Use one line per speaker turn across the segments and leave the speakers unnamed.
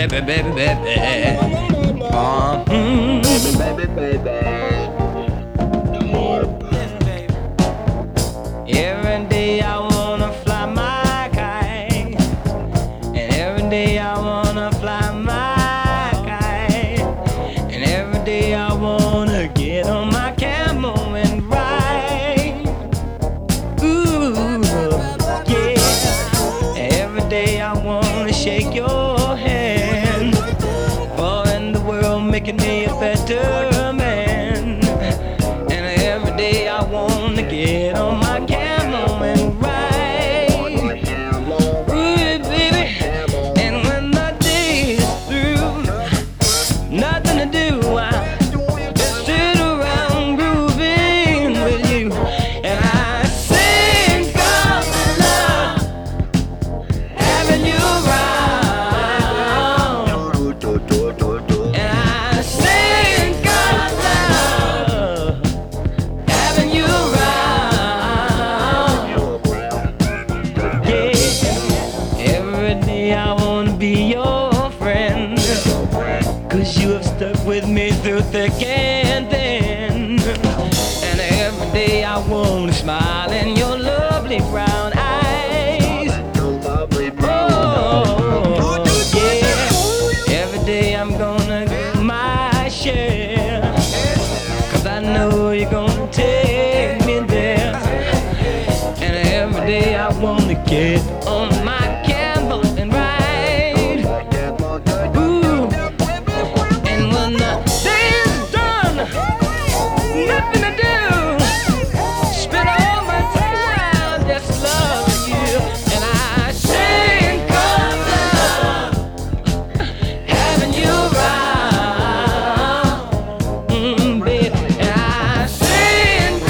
baby, baby, baby. Baby, baby. Every day I wanna fly my kite, and every day I wanna fly my kite, and every day I wanna get on my camel and ride. Ooh, yeah. Every day I wanna shake your hand, for in the world making me a better man. And every day I wanna get on my camel and ride. Ooh, baby. And when the day is through, nothing to do, I just sit around grooving with you. And I sing of love, having you around. And I sing of love, having you around. Yeah. Every day I wanna be your friend, 'cause you have stuck with me through thick and thin. And every day I wanna smile in your lovely brown eyes. Oh, yeah. Every day I'm gonna get my share, 'cause I know you're gonna take me there. And every day I wanna get on my camel and ride. Ooh. And when the day is done, nothing to do, spend all my time just loving you. And I sing of love, having you around, baby. And I sing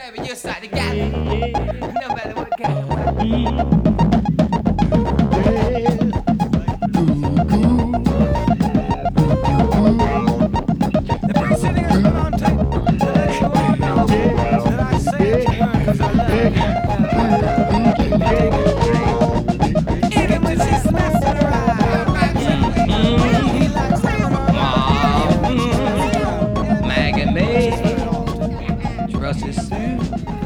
baby, you start to get it. No matter what kind of the preceding has been on tape to let you all know that I say it to her 'cause I love her. Even when she's messing around, he likes to
Maggie May, trust is soon.